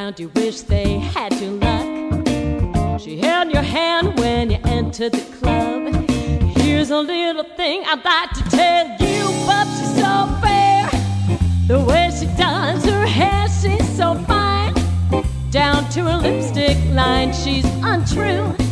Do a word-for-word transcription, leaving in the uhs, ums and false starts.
around, you wish they had your luck. She held your hand when you entered the club. Here's a little thing I'd like to tell you, but she's so fair. The way she does her hair, she's so fine. Down to her lipstick line, she's untrue.